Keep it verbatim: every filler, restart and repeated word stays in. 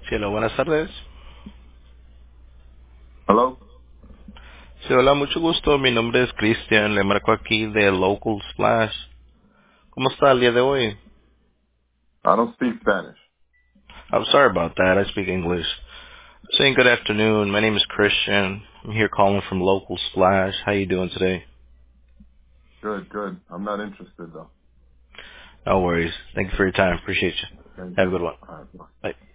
Sí, hola, buenas tardes. Hello? Sí, hola, mucho gusto. Mi nombre es Cristian. Le marco aquí de Local Splash. ¿Cómo está el día de hoy? I don't speak Spanish. I'm sorry about that. I speak English. Saying good afternoon. My name is Christian. I'm here calling from Local Splash. How you doing today? Good, good. I'm not interested though. No worries. Thank you for your time. Appreciate you. Thank Have a you. good one. All right. Bye. Bye.